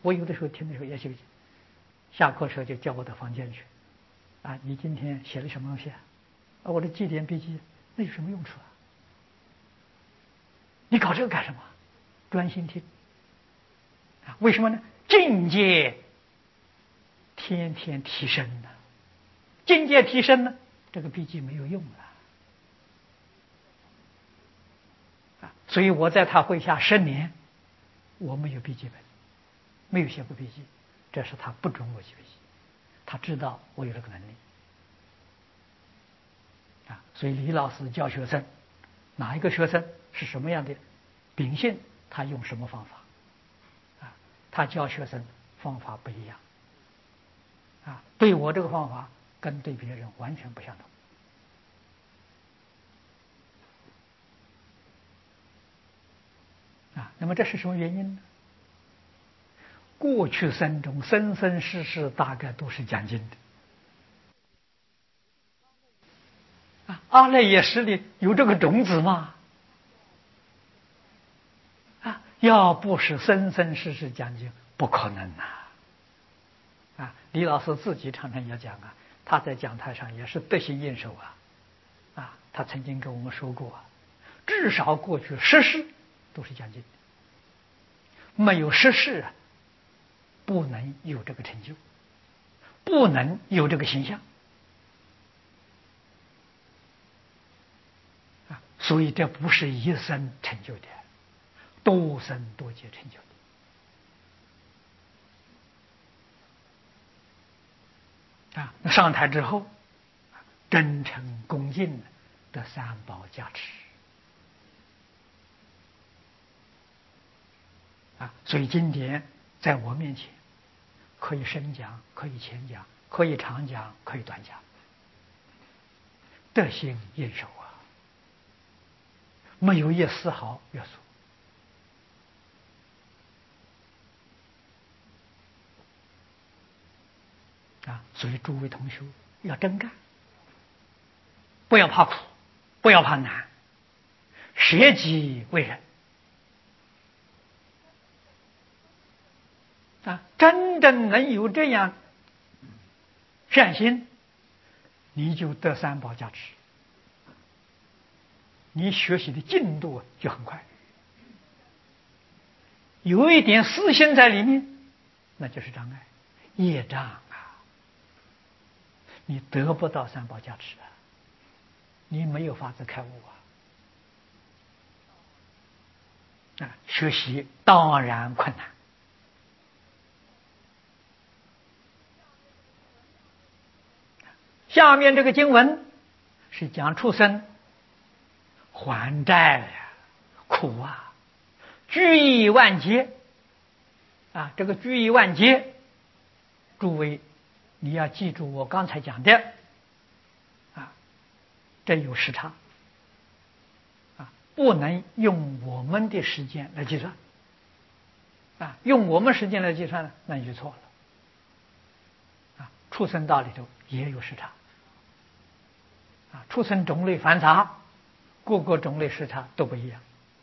我有的时候听的时候也休息，下课时候就叫我到房间去，你今天写了什么东西啊？我的记点笔记，那有什么用处啊？你搞这个干什么？专心听。为什么呢？境界天天提升呢，境界提升呢，这个笔记没有用了。所以我在他麾下10年，我没有笔记本，没有写过笔记，这是他不准我写笔记，他知道我有这个能力。所以李老师教学生，哪一个学生是什么样的秉性，他用什么方法，他教学生方法不一样，对我这个方法跟对别人完全不相同。那么这是什么原因呢？过去生中生生世世大概都是讲经的，阿赖耶识里有这个种子吗？要不是生生世世讲经，不可能李老师自己常常也讲他在讲台上也是得心应手他曾经跟我们说过至少过去10世都是讲经的，没有10世不能有这个成就，不能有这个形象所以这不是一生成就的，多生多劫成就的那上台之后真诚恭敬的三宝加持所以经典在我面前可以深讲，可以浅讲，可以长讲，可以短讲，得心应手没有一丝毫约束所以诸位同学要真干，不要怕苦，不要怕难，舍己为人真正能有这样善心，你就得三宝加持，你学习的进度就很快。有一点私心在里面，那就是障碍，业障你得不到三宝加持你没有法子开悟学习当然困难。下面这个经文是讲畜生还债苦居夷万劫这个居夷万劫，诸位你要记住我刚才讲的这有时差不能用我们的时间来计算用我们时间来计算那你就错了畜生道里头也有时差畜生种类繁杂，各个种类时差都不一样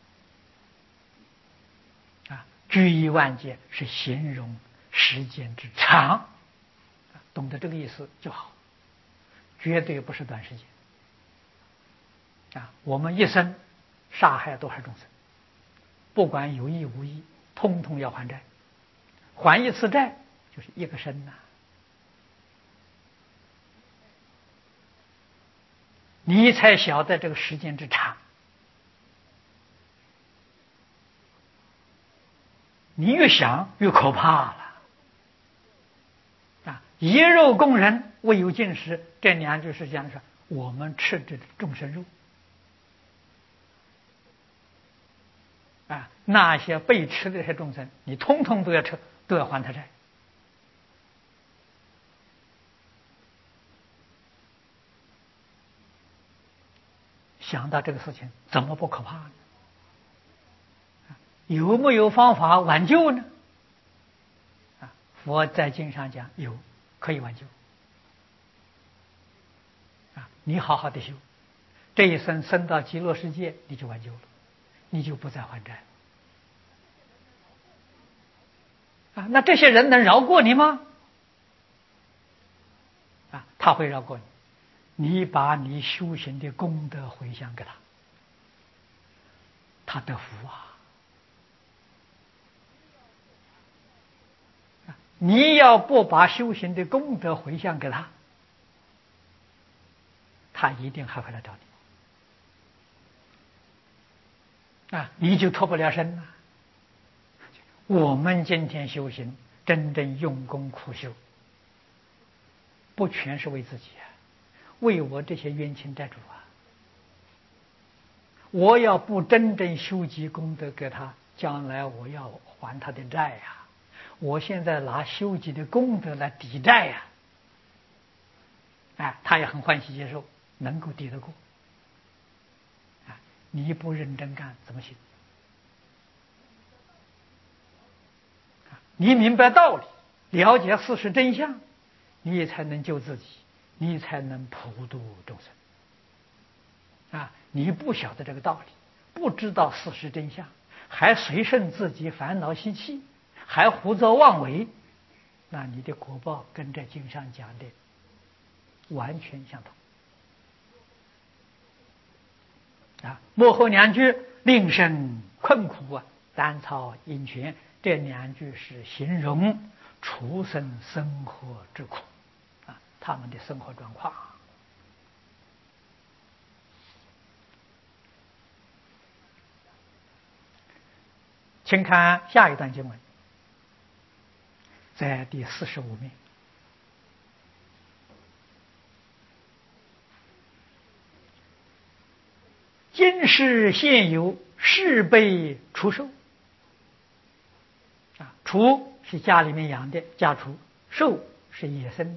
居夷万劫是形容时间之长懂得这个意思就好，绝对不是短时间我们一生杀害多少众生，不管有意无意，通通要还债，还一次债就是一个生你才晓得这个时间之长，你越想越可怕了一肉供人，未有进食，这2句是讲的是我们吃的众生肉那些被吃的这些众生，你通通都要吃，都要还他债。想到这个事情，怎么不可怕呢？有没有方法挽救呢？佛在经上讲有，可以挽救你好好的修，这一生升到极乐世界，你就挽救了，你就不再还债啊，那这些人能饶过你吗？啊，他会饶过你。你把你修行的功德回向给他，他得福啊。你要不把修行的功德回向给他，他一定还会来找你啊，你就脱不了身了。我们今天修行，真正用功苦修，不全是为自己啊，为我这些冤亲债主啊。我要不真正修积功德给他，将来我要还他的债呀。我现在拿修积的功德来抵债呀，哎，他也很欢喜接受，能够抵得过。啊，你不认真干怎么行？你明白道理，了解事实真相，你才能救自己，你才能普度众生。啊，你不晓得这个道理，不知道事实真相，还随顺自己烦恼习气，还胡作妄为，那你的果报跟这经上讲的完全相同。啊，幕后两句令生困苦啊，单操阴泉，这两句是形容畜生生活之苦啊，他们的生活状况。请看下一段经文，在第45面。今世现有是被畜兽啊，畜是家里面养的家畜，兽是野生的，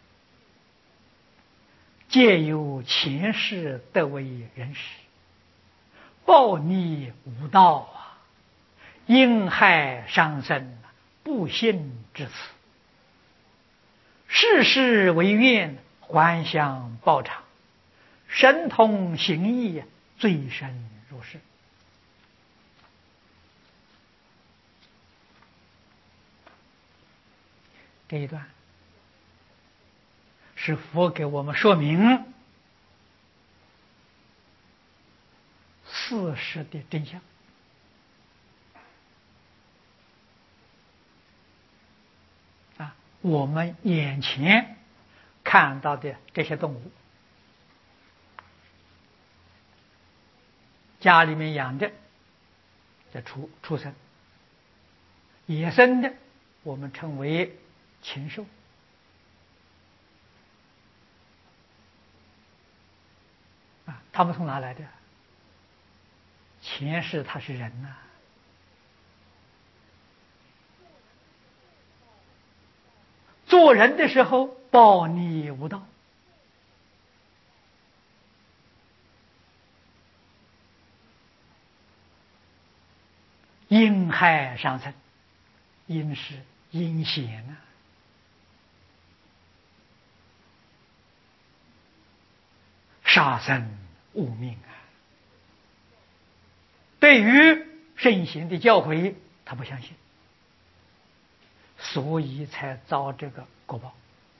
皆有前世得为人师，报逆无道啊，因害伤身，不幸至此，世事为愿，还乡报偿，神通行义，罪深如是。这一段是佛给我们说明事实的真相。啊，我们眼前看到的这些动物，家里面养的叫畜生，野生的我们称为禽兽。啊，他们从哪来的？前世他是人呐，做人的时候暴逆无道，因害伤身，因是阴险啊，杀生无命啊。对于圣贤的教诲，他不相信，所以才遭这个果报。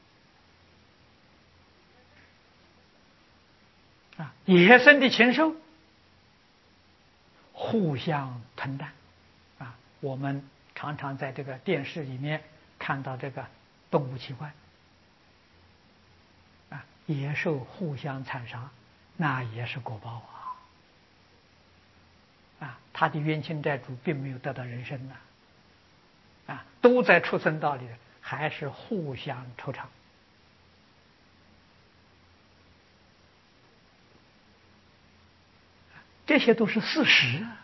啊，野生的禽兽互相吞啖。啊，我们常常在这个电视里面看到这个动物奇观。啊，野兽互相残杀，那也是果报啊。啊，他的冤亲债主并没有得到人身呐。啊，都在畜生道里，还是互相酬偿。这些都是事实啊。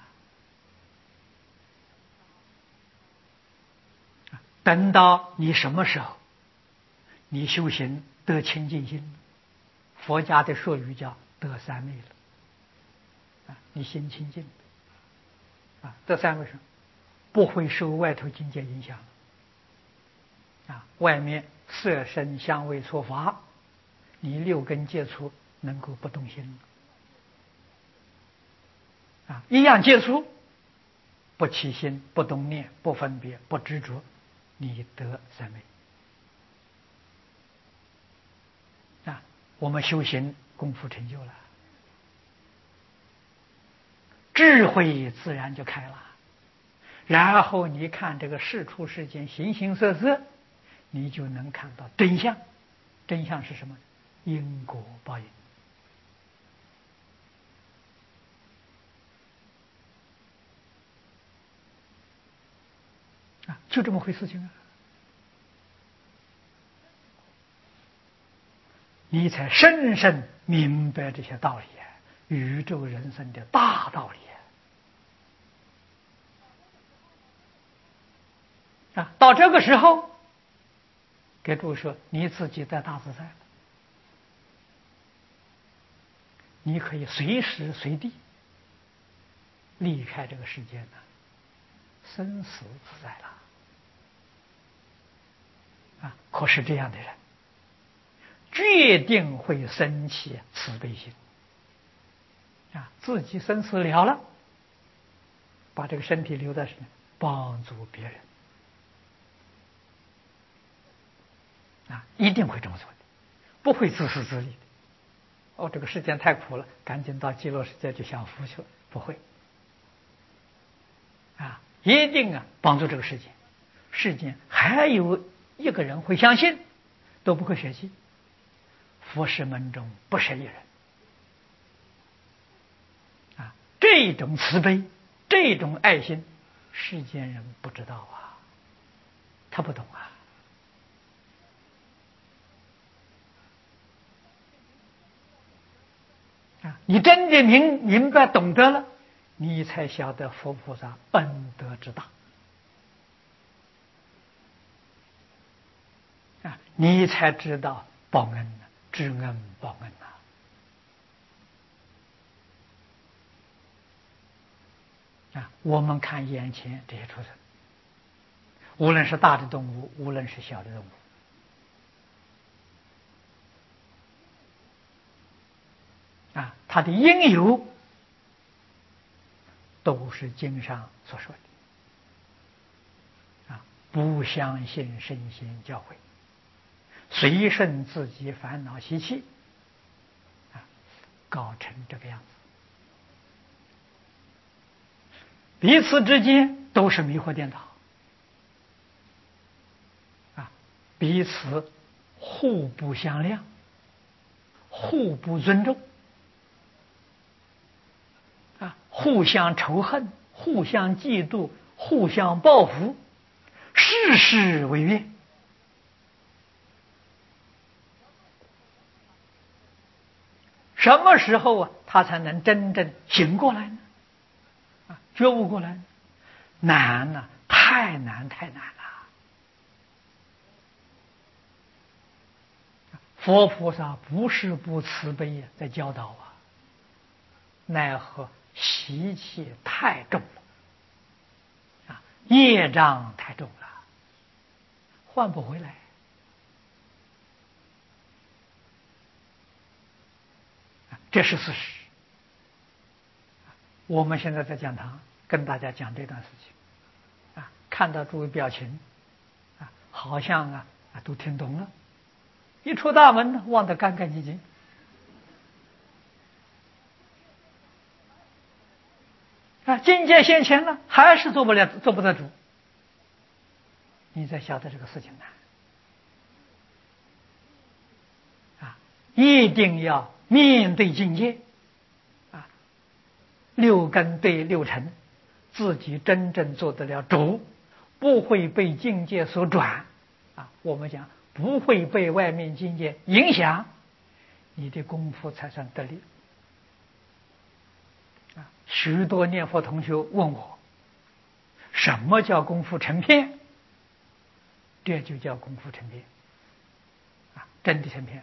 等到你什么时候，你修行得清净心，佛家的术语叫得三昧了。啊，你心清净。啊，得三昧是不会受外头境界影响。啊，外面色声香味触法，你六根接触能够不动心。啊，一样接触，不起心，不动念，不分别，不执着， 你得三昧。我们修行功夫成就了，智慧自然就开了。然后你看这个世出世间形形色色，你就能看到真相。真相是什么？因果报应。就这么回事情啊！你才深深明白这些道理，宇宙人生的大道理到这个时候，给诸位说，你自己在大自在，你可以随时随地离开这个世界生死自在了可是这样的人决定会生起慈悲心自己生死了了，把这个身体留在身上，帮助别人一定会这么做的，不会自私自利的。这个世间太苦了，赶紧到极乐世界去享福去了，不会一定帮助这个世界。世间还有一个人会相信，都不会舍弃。佛事门中不舍一人这种慈悲，这种爱心，世间人不知道他不懂你真的明白懂得了，你才晓得佛菩萨恩德之大你才知道报恩知恩报恩我们看眼前这些畜生，无论是大的动物，无论是小的动物它的因由都是经上所说的不相信圣贤教诲，随顺自己烦恼习气搞成这个样子，彼此之间都是迷惑颠倒彼此互不相谅，互不尊重互相仇恨，互相嫉妒，互相报复，事事为怨什么时候他才能真正醒过来呢？觉悟过来呢？难太难太难了。佛菩萨不是不慈悲在教导奈何习气太重了业障太重了，换不回来这是事实。我们现在在讲堂跟大家讲这段事情看到诸位表情好像都听懂了，一出大门忘得干干净净境界现前了，还是做不得主，你才晓得这个事情难一定要面对境界六根对六尘，自己真正做得了主，不会被境界所转我们讲不会被外面境界影响，你的功夫才算得力许多念佛同学问我，什么叫功夫成片？这就叫功夫成片真的成片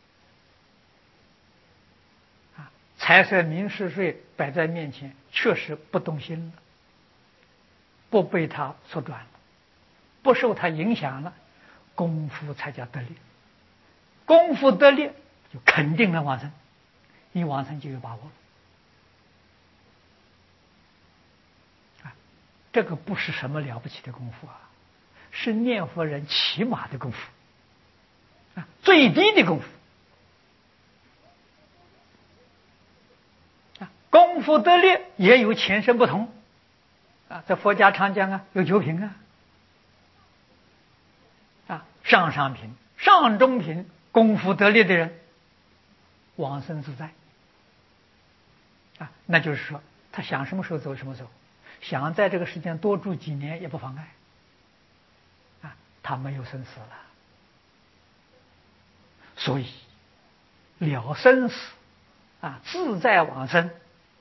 财色名食睡摆在面前，确实不动心了，不被他所转了，不受他影响了，功夫才叫得力。功夫得力就肯定能往生，一往生就有把握这个不是什么了不起的功夫是念佛人起码的功夫啊，最低的功夫啊。功夫得力也有前身不同啊，在佛家常讲啊，有九品啊，上上品、上中品功夫得力的人，往生自在啊，那就是说，他想什么时候走什么时候，想在这个世间多住几年也不妨碍啊，他没有生死了，所以了生死啊，自在往生，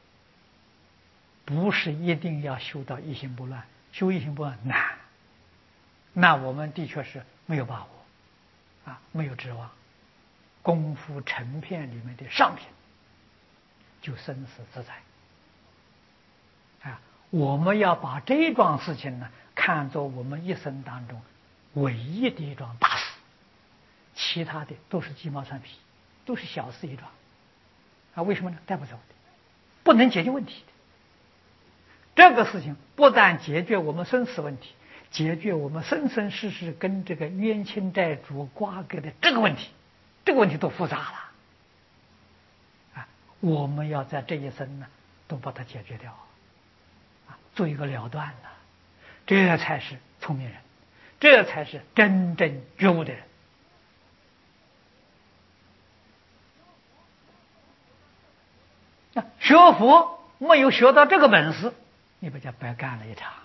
不是一定要修到一心不乱，修一心不乱难，那我们的确是没有把握啊，没有指望。功夫成片里面的上品，就生死自在啊！我们要把这一桩事情呢，看作我们一生当中唯一的一桩大事，其他的都是鸡毛蒜皮，都是小事一桩啊！为什么呢？带不走的，不能解决问题的。这个事情不但解决我们生死问题，解决我们生生世世跟这个冤亲债主瓜葛的这个问题。这个问题多复杂了啊！我们要在这一生呢，都把它解决掉啊，做一个了断了，这才是聪明人，这才是真正觉悟的人啊！学佛没有学到这个本事，你不就白干了一场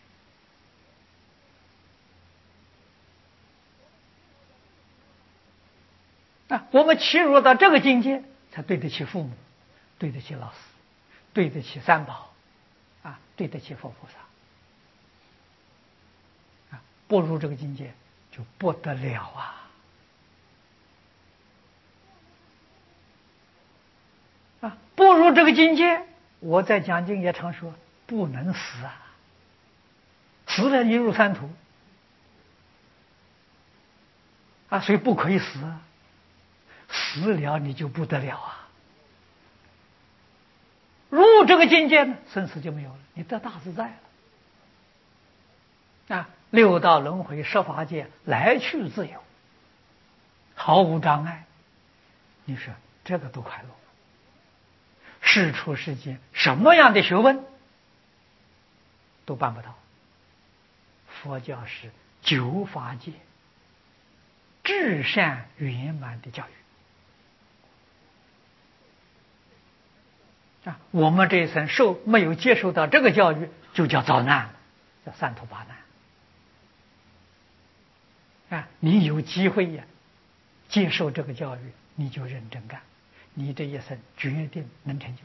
啊！我们起入到这个境界，才对得起父母，对得起老师，对得起三宝啊，对得起佛菩萨啊！不入这个境界就不得了啊！不入这个境界，我在讲经也常说，不能死啊！死了你入三途啊，所以不可以死啊！死了你就不得了啊！入这个境界呢，生死就没有了，你得大自在了啊！六道轮回十法界来去自由，毫无障碍。你说这个多快乐！世出世间什么样的学问都办不到。佛教是九法界至善圆满的教育啊！我们这一生没有接受到这个教育，就叫遭难，叫三途八难啊！你有机会呀，接受这个教育，你就认真干，你这一生决定能成就。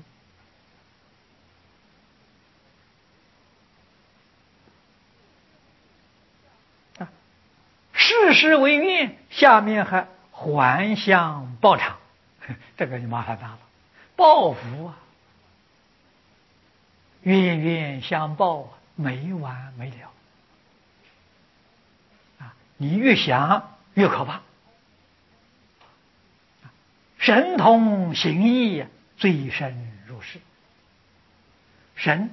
世事为愿，下面还还乡报偿，这个就麻烦大了，报复啊，冤冤相报啊，没完没了啊！你越想越可怕，神通行义，最深入世。神，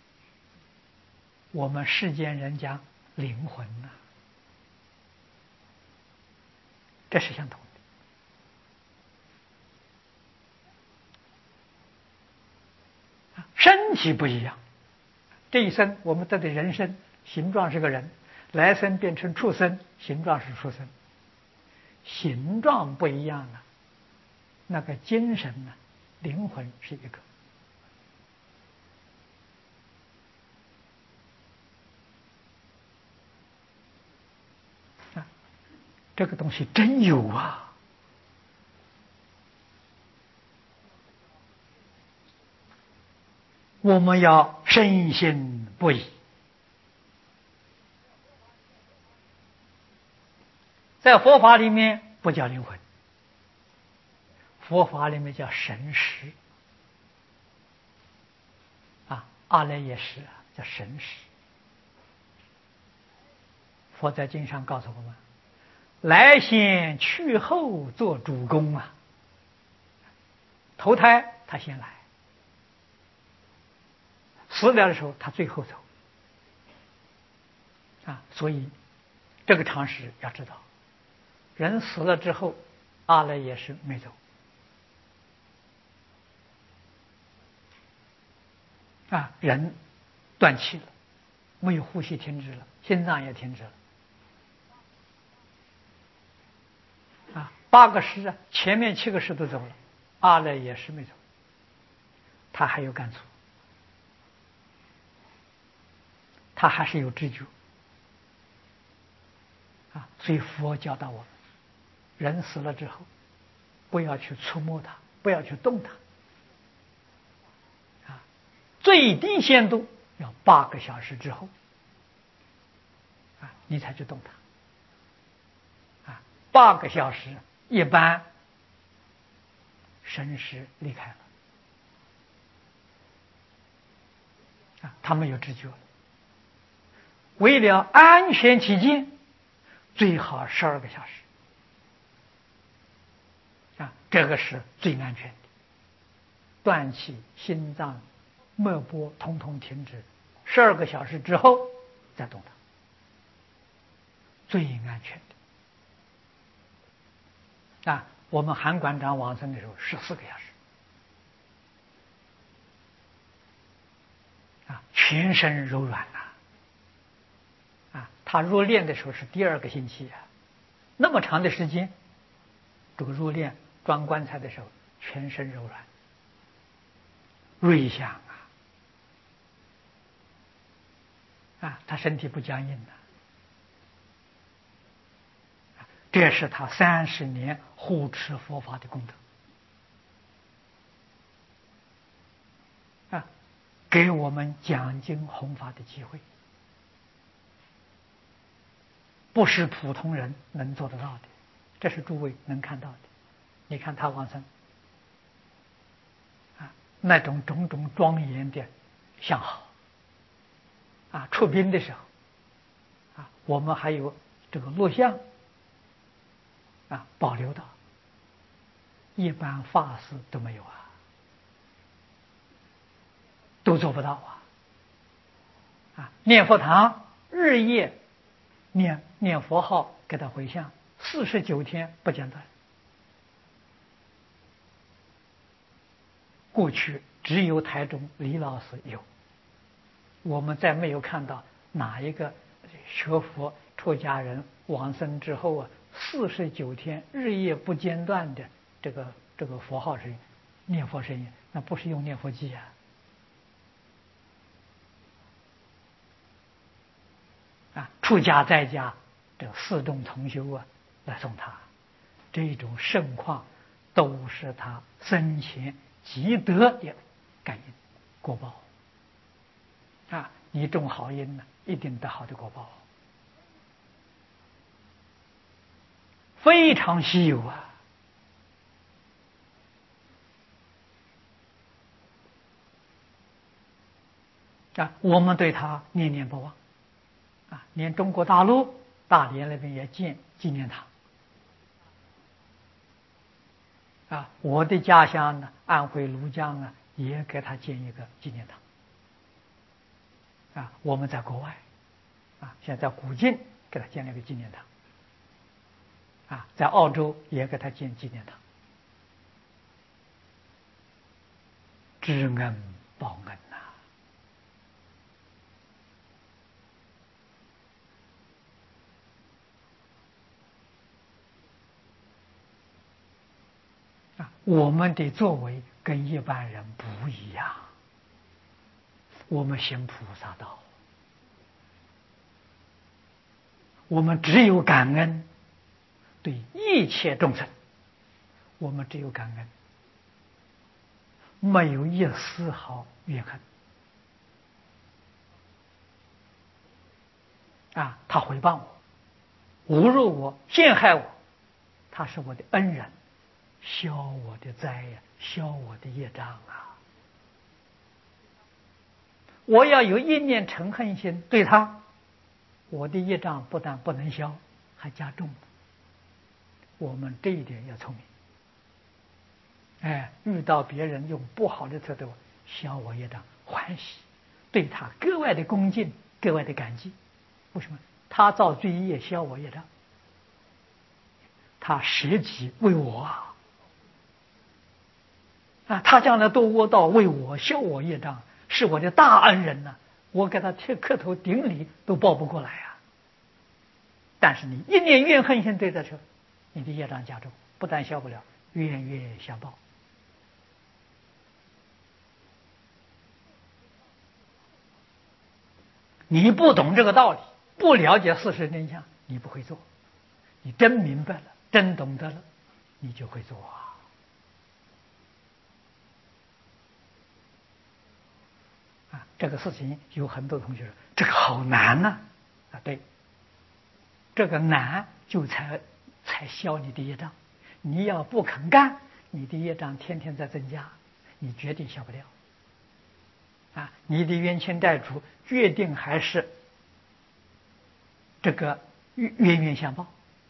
我们世间人讲灵魂呐，这是相同的。身体不一样，这一生我们得的人身形状是个人，来生变成畜生，形状是畜生，形状不一样了，那个精神呢，灵魂是一个。这个东西真有啊！我们要深信不疑。在佛法里面不叫灵魂，佛法里面叫神识啊，阿赖耶识叫神识。佛在经上告诉我们，来先去后做主公啊，投胎他先来，死了的时候他最后走啊，所以这个常识要知道，人死了之后，阿赖耶识没走。人断气了，没有呼吸停止了，心脏也停止了。8个识前面7个识都走了，阿赖耶识没走，他还有感触，他还是有知觉。所以佛教导我们，人死了之后，不要去触摸它，不要去动它。最低限度要8个小时之后，你才去动它。8个小时一般神识离开了，他没有知觉了。为了安全起见，最好12个小时。这个是最安全的，断气、心脏、脉搏统统停止，12个小时之后再动它，最安全的。我们韩馆长往生的时候14个小时，全身柔软他入殓的时候是第2个星期那么长的时间，这个入殓装棺材的时候，全身柔软，瑞相他身体不僵硬这是他30年护持佛法的功德给我们讲经弘法的机会，不是普通人能做得到的，这是诸位能看到的。你看他往生那种种种庄严的相好出殡的时候我们还有这个录像保留到，一般法师都没有都做不到念佛堂日夜念佛号给他回向，49天不间断。过去只有台中李老师有，我们再没有看到哪一个学佛出家人往生之后49天日夜不间断的这个佛号声音、念佛声音，那不是用念佛机出家在家这4众同修来送他，这种盛况都是他生前积德的感应果报你种好因一定得好的果报，非常稀有我们对他念念不忘连中国大陆大连那边也建纪念堂我的家乡呢，安徽庐江也给他建一个纪念堂我们在国外现在在古晋给他建了一个纪念堂在澳洲也给他建纪念堂，知恩报恩我们的作为跟一般人不一样，我们行菩萨道，我们只有感恩，对一切众生我们只有感恩，没有一丝毫怨恨他诽谤我、侮辱我、陷害我，他是我的恩人，消我的灾消我的业障我要有一念嗔恨心对他，我的业障不但不能消，还加重。我们这一点要聪明。遇到别人用不好的态度消我业障，欢喜，对他格外的恭敬，格外的感激。为什么？ 他造罪业消我业障，他舍己为我他将来堕恶道为我消我业障，是我的大恩人呐，我给他磕头顶礼都报不过来但是你一念怨恨心对待着，你的业障加重，不但消不了，冤冤相报。你不懂这个道理，不了解事实真相，你不会做。你真明白了，真懂得了，你就会做这个事情有很多同学说这个好难呐对，这个难就才消你的业障。你要不肯干，你的业障天天在增加，你决定消不掉你的冤亲债主决定还是这个冤冤相报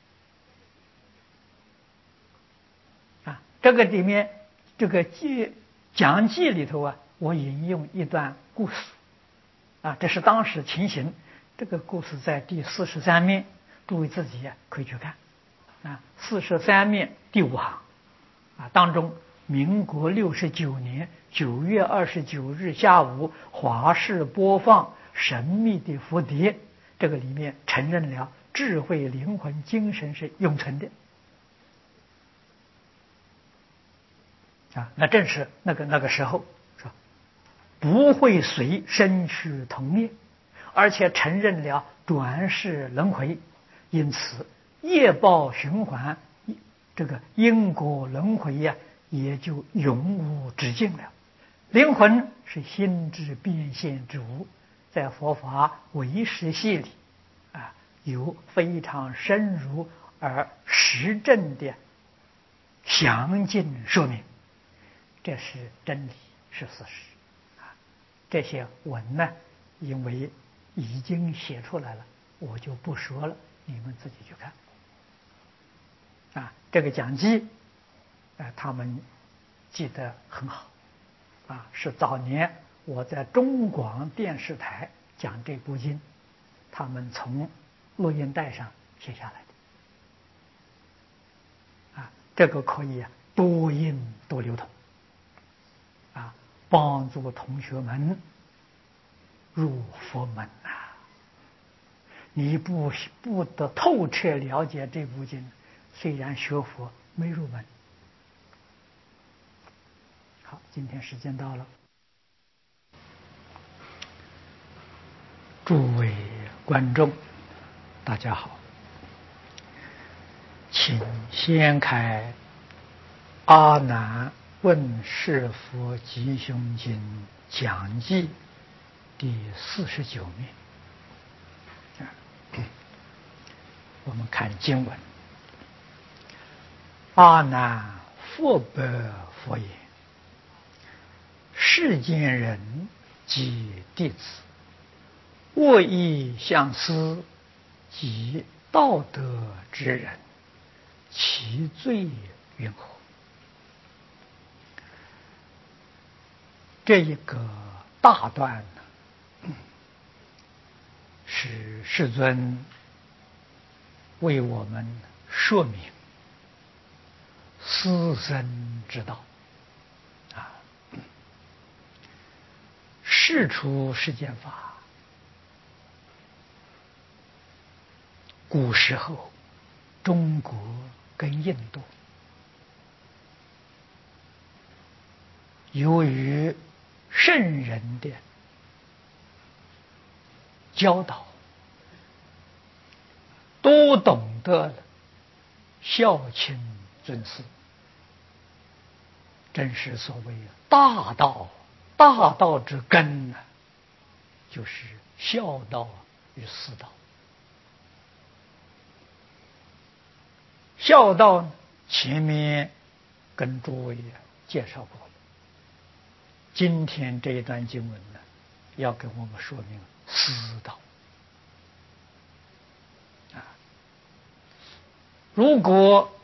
这个里面这个讲记里头我引用一段故事这是当时情形。这个故事在第43面，诸位自己可以去看43面第5行当中，民国69年9月29日下午，华视播放神秘的蝴蝶，这个里面承认了智慧灵魂精神是永存的那正是那个时候是吧？不会随身躯同灭，而且承认了转世轮回，因此业报循环，这个因果轮回也就永无止境了。灵魂是心之变现之物，在佛法唯识系里有非常深入而实证的详尽说明，这是真理，是事实这些文呢，因为已经写出来了，我就不说了，你们自己去看这个讲记他们记得很好是早年我在中广电视台讲这部经，他们从录音带上写下来的这个可以多印多流通帮助同学们入佛门你不得透彻了解这部经，虽然学佛没入门。好，今天时间到了，诸位观众大家好，请先开阿难问世佛吉凶经讲记第49面我们看经文。阿难复白佛言：世间人及弟子，恶意相思及道德之人，其罪云何？这一个大段是世尊为我们说明思生之道世出世间法，古时候中国跟印度由于圣人的教导，都懂得了孝亲尊师，真是所谓大道，大道之根就是孝道与师道。孝道前面跟诸位介绍过了，今天这一段经文呢，要给我们说明师道如果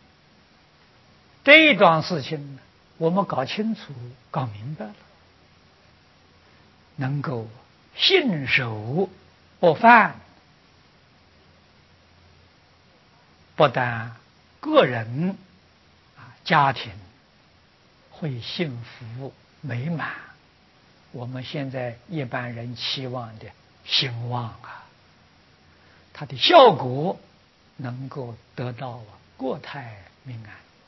这一桩事情我们搞清楚搞明白了，能够信守不犯， 不但个人家庭会幸福美满，我们现在一般人期望的兴旺它的效果能够得到国泰民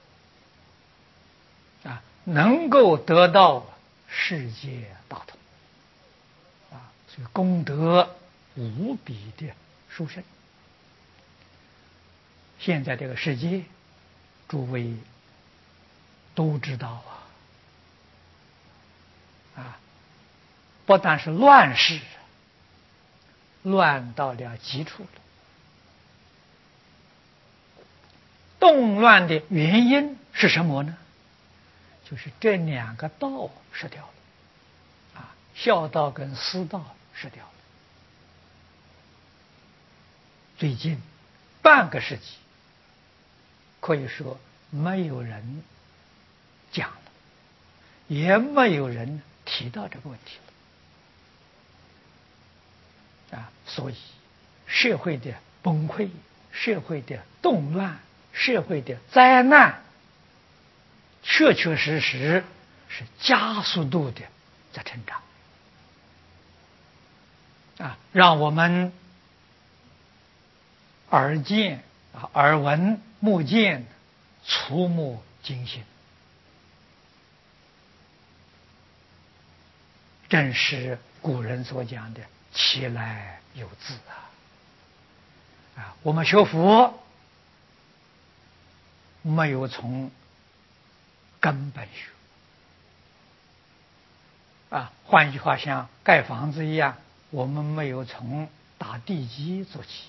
安能够得到世界大同所以功德无比的殊胜。现在这个世界，诸位都知道不但是乱世，乱到了极处了。动乱的原因是什么呢？就是这两个道失掉了孝道跟私道失掉了。最近半个世纪，可以说没有人讲了，也没有人提到这个问题了所以社会的崩溃，社会的动乱，社会的灾难，确确实实是加速度的在成长让我们耳见耳闻目见，触目惊心，正是古人所讲的其来有自我们学佛没有从根本学换句话像盖房子一样，我们没有从打地基做起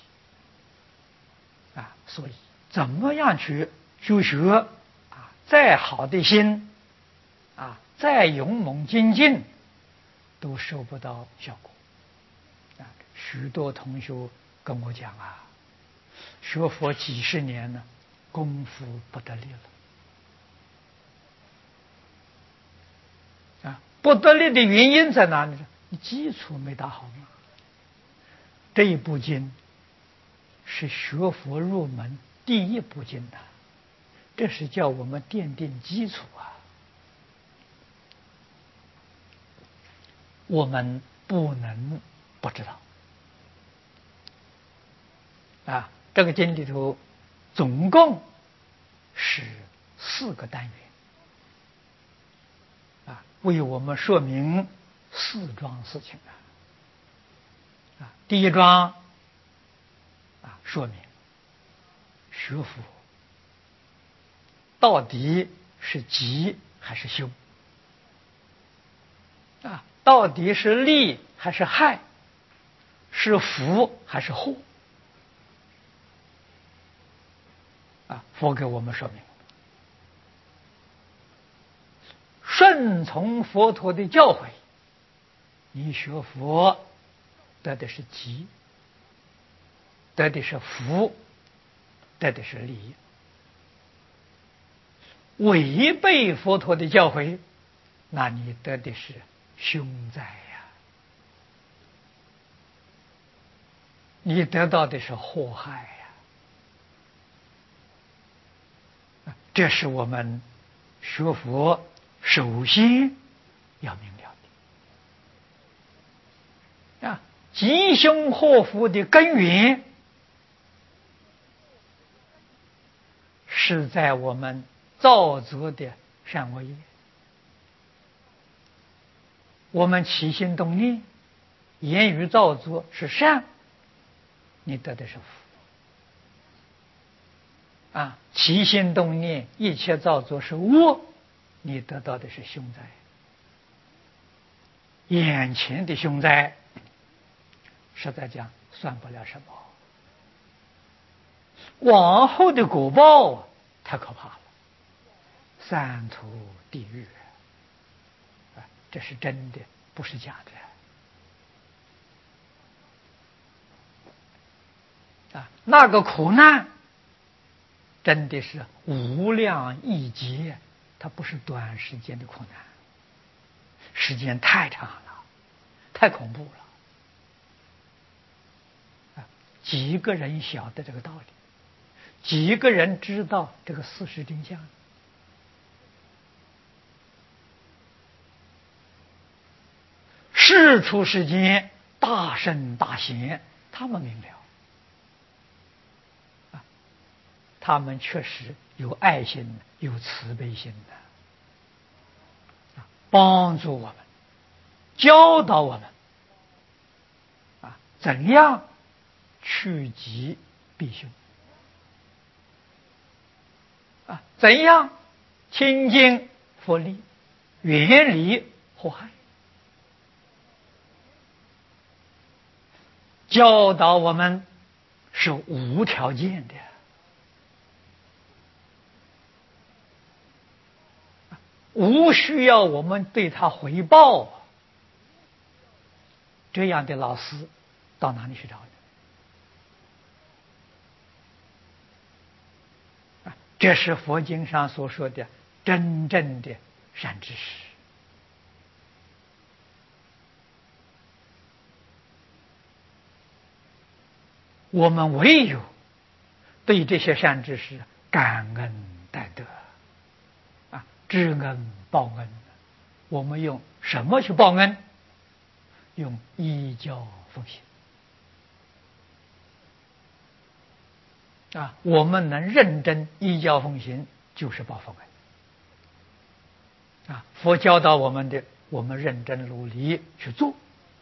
所以怎么样去修学再好的心再勇猛精进都收不到效果许多同学跟我讲学佛几十年了，功夫不得力了不得力的原因在哪里呢？你基础没打好吗？这一部经是学佛入门第一部经这是叫我们奠定基础我们不能不知道这个经里头总共是4个单元为我们说明4桩事情第一桩说明学佛到底是急还是修到底是利还是害，是福还是祸佛给我们说明顺从佛陀的教诲，你学佛得的是吉，得的是福，得的是利。违背佛陀的教诲，那你得的是凶灾你得到的是祸害这是我们学佛首先要明了的吉凶祸福的根源是在我们造作的善恶业。我们起心动念，言语造作是善，你得的是福起心动念一切造作是恶，你得到的是凶灾。眼前的凶灾实在讲算不了什么，往后的果报太可怕了，三途地狱这是真的，不是假的那个苦难真的是无量亿劫，它不是短时间的苦难，时间太长了，太恐怖了几个人晓得这个道理？ 几个人知道这个事实真相？世出世间大圣大贤，他们明了他们确实有爱心，有慈悲心的，帮助我们，教导我们怎样趋吉避凶怎样亲近佛力，远离祸害，教导我们是无条件的，无需要我们对他回报。这样的老师到哪里去找呢？这是佛经上所说的真正的善知识。我们唯有对这些善知识感恩戴德知恩报恩。我们用什么去报恩？用依教奉行我们能认真依教奉行，就是报佛恩佛教导我们的，我们认真努力去做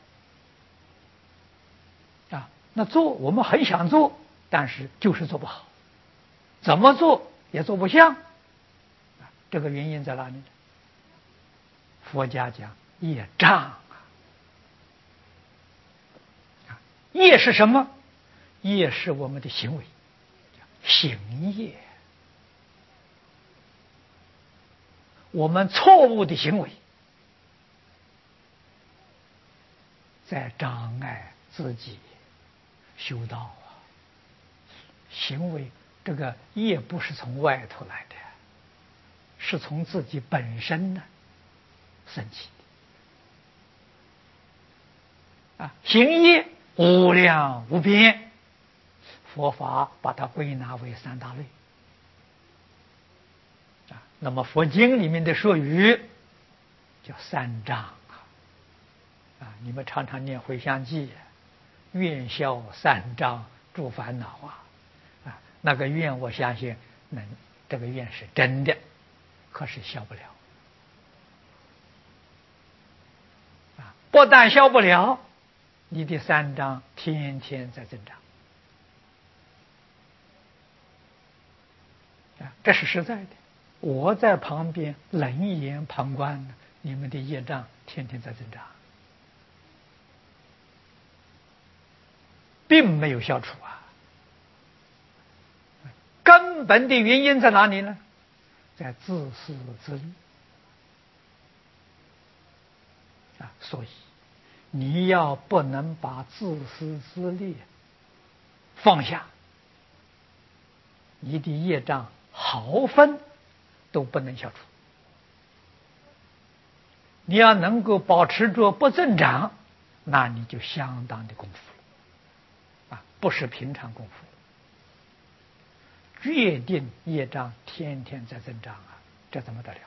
那做我们很想做，但是就是做不好，怎么做也做不像这个原因在哪里呢？佛家讲业障业是什么？业是我们的行为，行业。我们错误的行为在障碍自己修道行为这个业不是从外头来的，是从自己本身呢升起的行业无量无边，佛法把它归纳为三大类那么佛经里面的说语叫三障你们常常念回向偈愿消三障诸烦恼那个愿我相信这个愿是真的，可是消不了不但消不了，你的三障天天在增长这是实在的。我在旁边冷眼旁观，你们的业障天天在增长，并没有消除根本的原因在哪里呢？在自私自利所以你要不能把自私自利放下，你的业障毫分都不能消除。你要能够保持着不增长，那你就相当的功夫了不是平常功夫。决定业障天天在增长这怎么得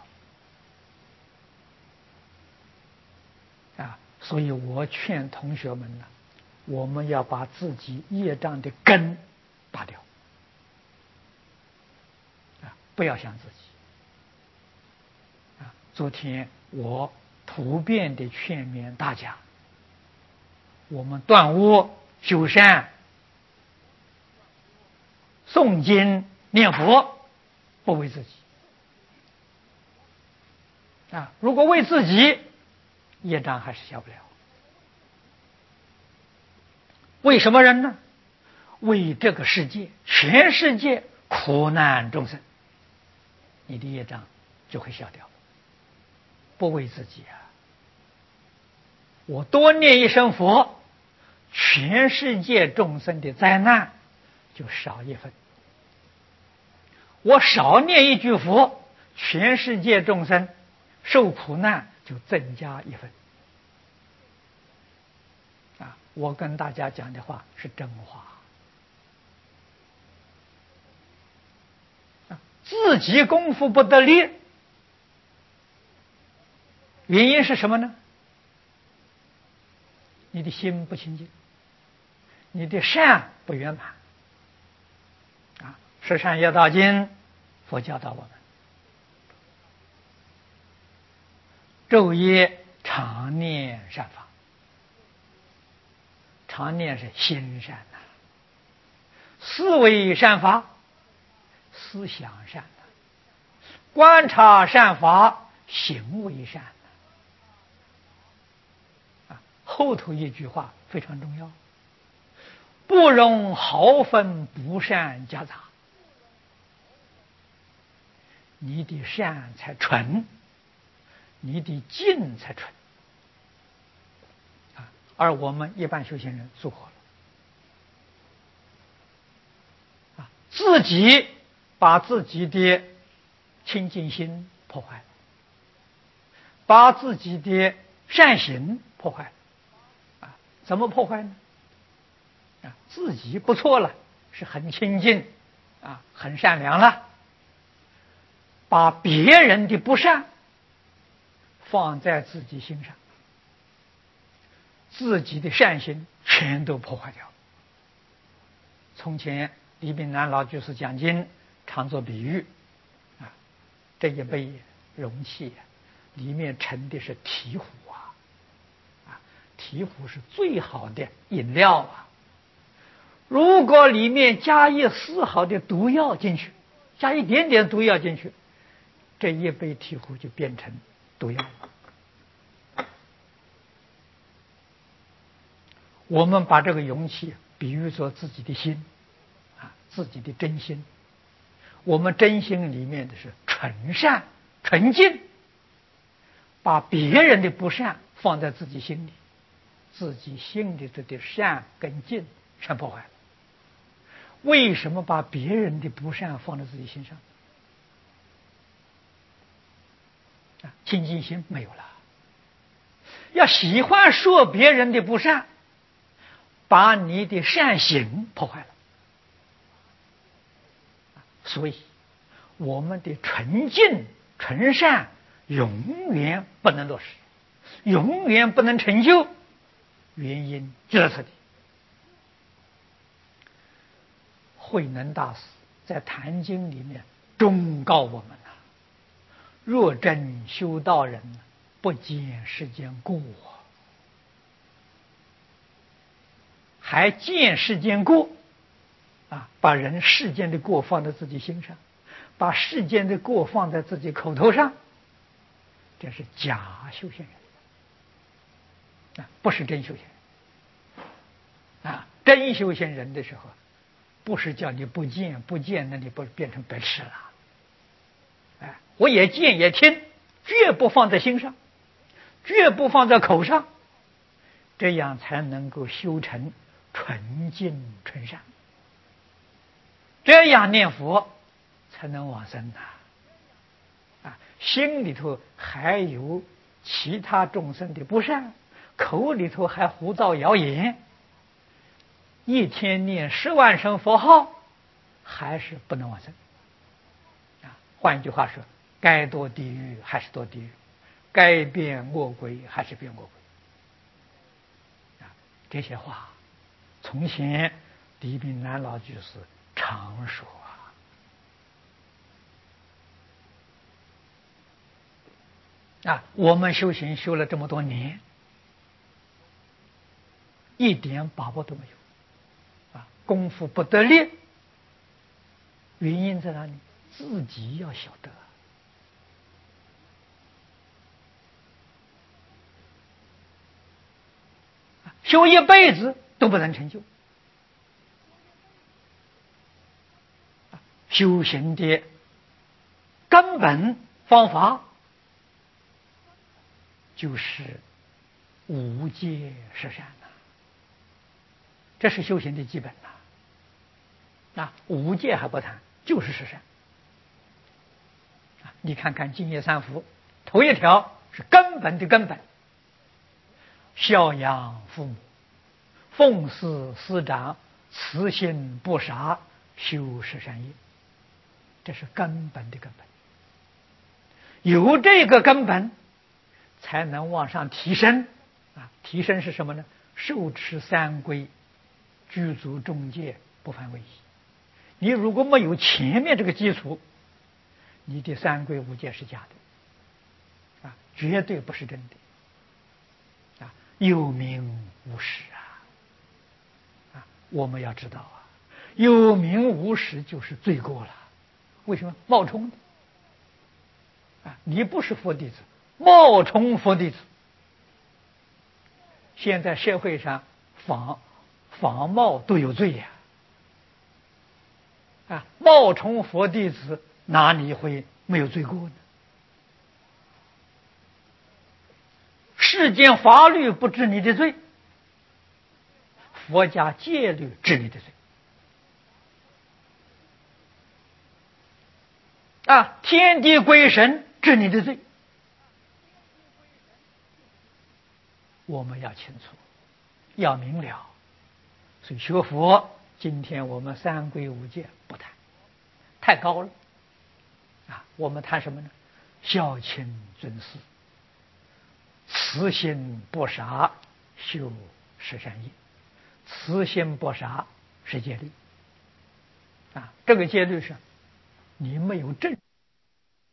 了所以我劝同学们呢，我们要把自己业障的根拔掉不要想自己昨天我普遍的劝勉大家，我们断恶修善诵经念佛，不为自己如果为自己，业障还是消不了。为什么人呢？为这个世界，全世界苦难众生，你的业障就会消掉。不为自己我多念一声佛，全世界众生的灾难就少一分。我少念一句佛，全世界众生受苦难就增加一分我跟大家讲的话是真话自己功夫不得力，原因是什么呢？你的心不清净，你的善不圆满。十善业道经佛教导我们，昼夜常念善法，常念是心善呐，思维善法，思想善呐，观察善法，行为善呐。后头一句话非常重要，不容毫分不善夹杂。你的善才纯，你的净才纯。而我们一般修行人疏忽了，自己把自己的清净心破坏了，把自己的善行破坏了。怎么破坏呢？自己不错了，是很清净很善良了，把别人的不善放在自己心上，自己的善行全都破坏掉。从前李炳南老居士讲经常做比喻，这一杯容器里面盛的是醍醐醍醐是最好的饮料如果里面加一丝毫的毒药进去，加一点点毒药进去，这一杯醍醐就变成毒药。我们把这个容器比喻作自己的心自己的真心，我们真心里面的是纯善纯净，把别人的不善放在自己心里，自己心里的善跟净全破坏了。为什么把别人的不善放在自己心上？清净心没有了，要喜欢说别人的不善，把你的善行破坏了。所以我们的纯净纯善永远不能落实，永远不能成就，原因就在这里。慧能大师在《坛经》里面忠告我们若真修道人，不见世间过，还见世间过把人世间的过放在自己心上，把世间的过放在自己口头上，这是假修行人不是真修行人真修行人的时候，不是叫你不见，不见那你不变成白痴了我也见也听，绝不放在心上，绝不放在口上，这样才能够修成纯净纯善，这样念佛才能往生心里头还有其他众生的不善，口里头还胡造谣言，一天念10万声佛号还是不能往生换一句话说，该堕地狱还是堕地狱，该变恶鬼还是变恶鬼这些话从前李炳南老居士常说我们修行修了这么多年，一点把握都没有功夫不得力，原因在哪里？自己要晓得修一辈子都不能成就修行的根本方法就是无戒十善这是修行的基本无戒还不谈，就是十善你看看净业三福，头一条是根本的根本，孝养父母，奉事师长，慈心不杀，修十善业这是根本的根本。有这个根本，才能往上提升啊！提升是什么呢？受持三规，具足众戒，不犯违仪。你如果没有前面这个基础，你的三规五戒是假的啊，绝对不是真的啊，有名无实啊！我们要知道啊，有名无实就是罪过了。为什么？冒充的啊！你不是佛弟子，冒充佛弟子。现在社会上仿冒都有罪呀！啊，冒充佛弟子哪里会没有罪过呢？世间法律不治你的罪，佛家戒律治你的罪。啊，天地鬼神治你的罪。我们要清楚，要明了。所以学佛，今天我们三规五戒不谈，太高了啊！我们谈什么呢？孝亲尊师，慈心不杀，修十善业。慈心不杀是戒律啊，这个戒律是你没有正